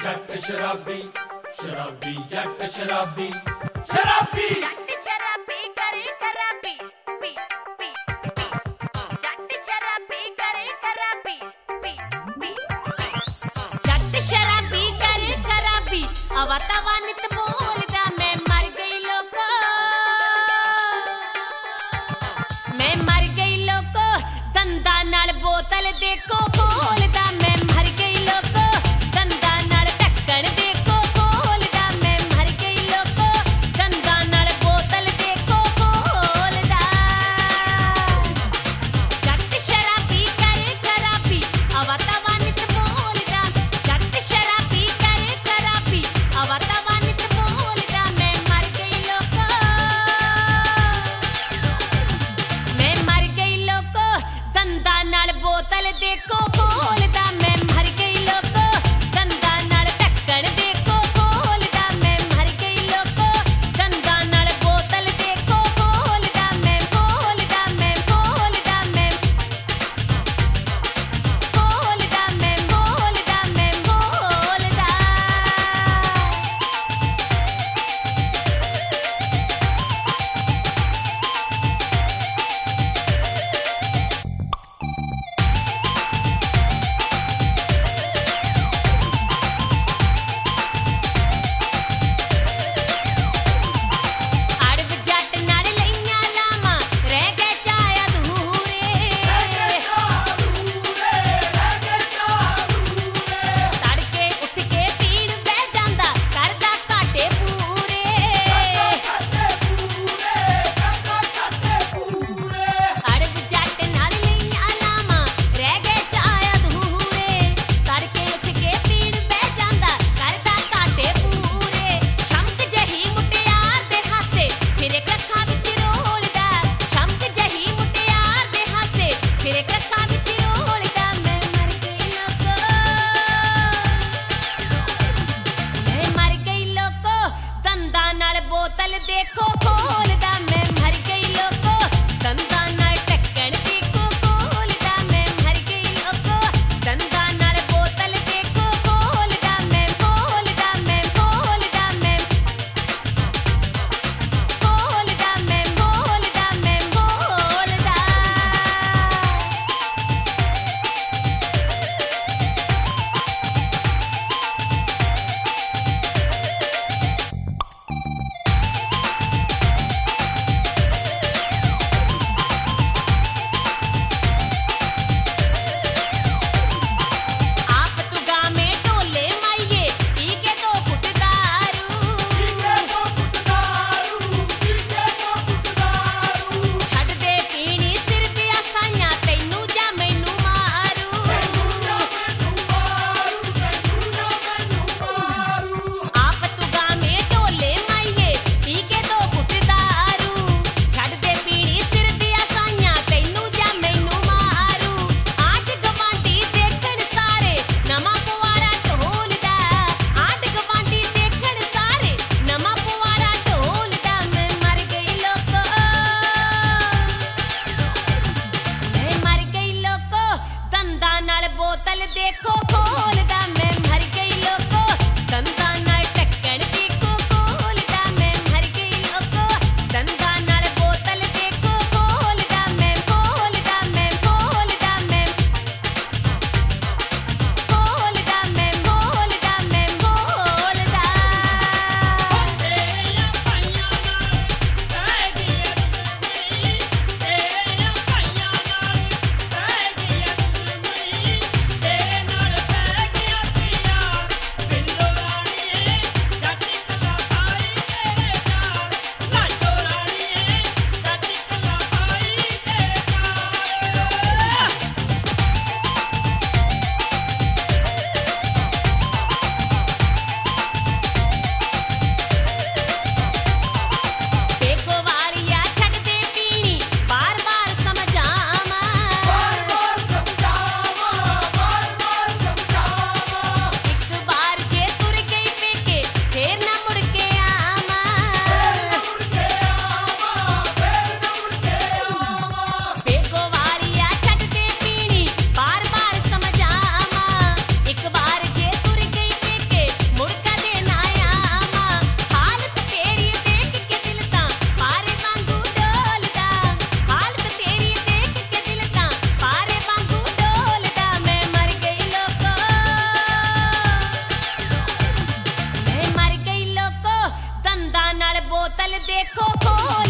जट शराबी शराबी जट शराबी शराबी जट शराबी करे खराबी पी पी पी जट शराबी करे खराबी पी पी जट शराबी करे खराबी अवा तवा नित बोलदा मैं मर गई लोको मैं मर गई लोको दंदा नाल बोतल देखो बोलदा मैं मर गई लोको दंदा नाल ढक्कन देखो बोलदा मैं मर गई लोको दंदा नाल बोतल बोतल देखो खोल